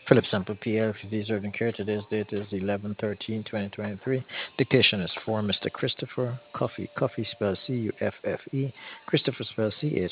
Philip Sample PL, Disease Urgent Care. Today's date is 11/13/2023. Dictation is for Mr. Christopher Coffee. Coffee spelled Cuffe. Christopher spelled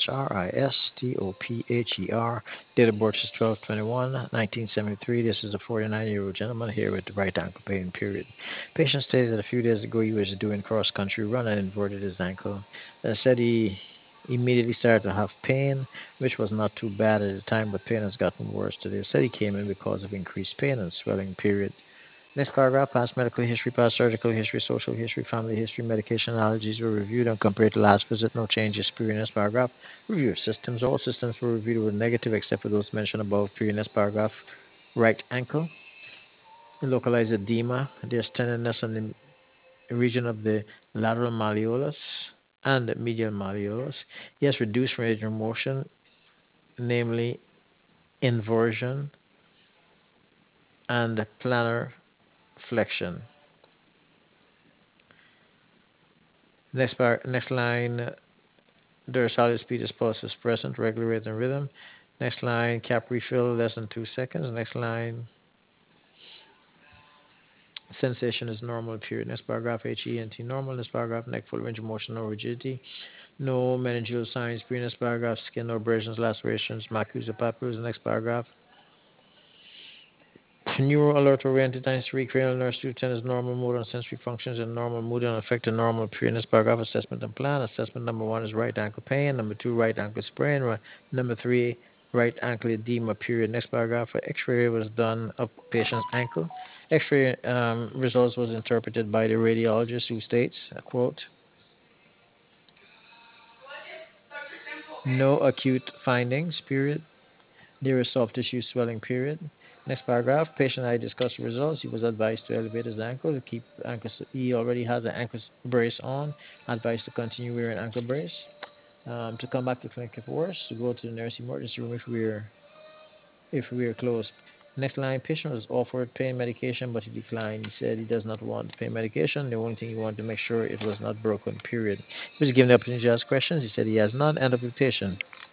Christopher. Date of birth is 12/21/1973. This is a 49-year-old gentleman here with the right ankle pain, period. Patient stated that a few days ago he was doing cross-country run and inverted his ankle. Said he immediately started to have pain, which was not too bad at the time, but pain has gotten worse today. Said he came in because of increased pain and swelling, period. Next paragraph, past medical history, past surgical history, social history, family history, medication allergies were reviewed and compared to last visit. No changes, period. Next paragraph, review of systems. All systems were reviewed with negative except for those mentioned above, period. Next paragraph, right ankle, localized edema. There's tenderness on the region of the lateral malleolus and the medial malleolus. Yes, reduced range of motion, namely inversion and plantar flexion. Next line, dorsalis pedis pulse is present, regular rate and rhythm. Next line, cap refill less than 2 seconds. Next line, sensation is normal, period. Next paragraph, HENT normal. Next paragraph, neck full range of motion, no rigidity. No meningeal signs, period. Next paragraph, skin no abrasions, lacerations, macules or papules. Next paragraph, neuro alert oriented 93 cranial nerve stimulation is normal mood and sensory functions and normal mood and affect a normal period. Paragraph assessment and plan. Assessment number one is right ankle pain. Number two, right ankle sprain. Number three, right ankle edema, period. Next paragraph, x-ray was done of patient's ankle. X-ray results was interpreted by the radiologist who states, quote, no acute findings, period. There is soft tissue swelling, period. Next paragraph, patient I discussed the results. He was advised to elevate his ankle, to keep ankle. He already has an ankle brace on. Advised to continue wearing ankle brace. To come back to clinic if worse. To go to the nurse emergency room if we are closed. Next line, patient was offered pain medication, but he declined. He said he does not want pain medication. The only thing he wanted to make sure it was not broken, period. He was given the opportunity to ask questions. He said he has none. End of dictation.